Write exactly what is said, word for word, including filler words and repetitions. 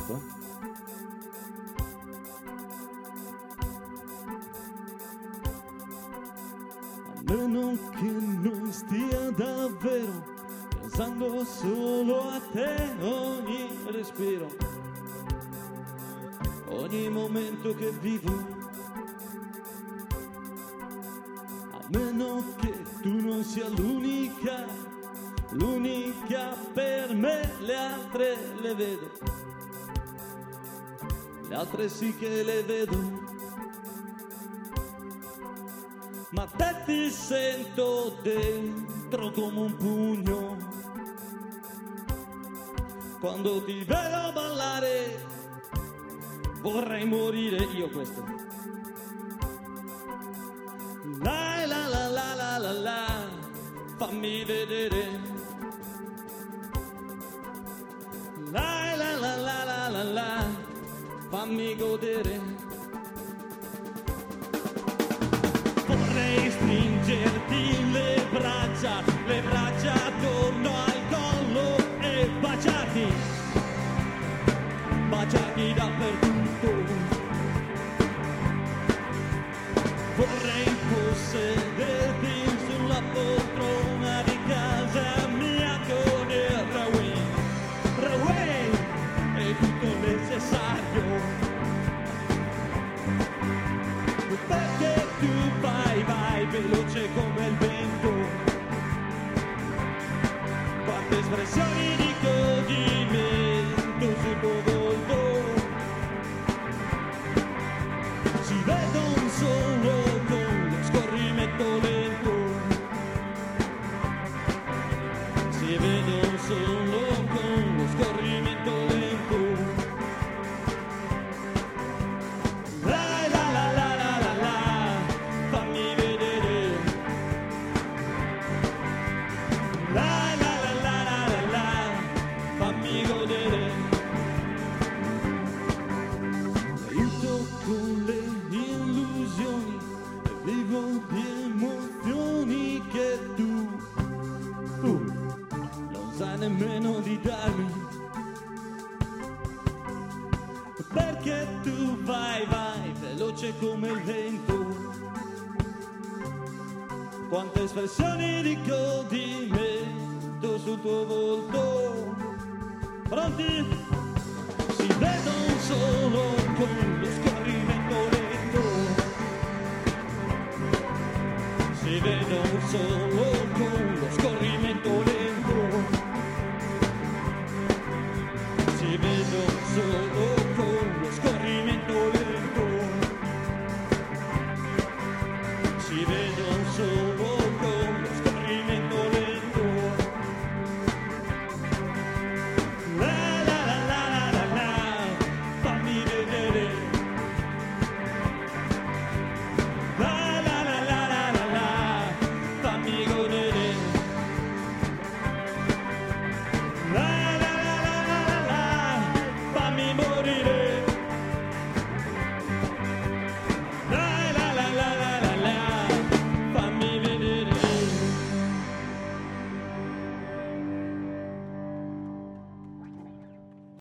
minuto. A meno che non stia davvero pensando solo a te ogni respiro, ogni momento che vivo. A meno che tu non sia l'unica, l'unica per me, le altre le vedo, le altre sì che le vedo. Ma te ti sento dentro come un pugno, quando ti vedo ballare vorrei morire io. Questo la la la la la la la, fammi vedere. La la la la la la la, fammi godere. Vorrei stringerti le braccia, le braccia attorno al collo e baciarti, baciarti dappertutto. Vorrei possederti sulla poltrona di casa mia con il Raway, Raway è tutto necessario. Perché tu vai, vai veloce come il vento, quante espressioni di godimento sul tuo volto si vedono solo con lo scorrimento lento, si vedono solo con lo scorrimento lento. Con le illusioni vivo di emozioni che tu, tu non sai nemmeno di darmi, perché tu vai, vai veloce come il vento, quante espressioni di godimento sul tuo volto. Pronti? Si vedono solo con lo scorrimento lento, si vedono solo con lo scorrimento lento, si vedono solo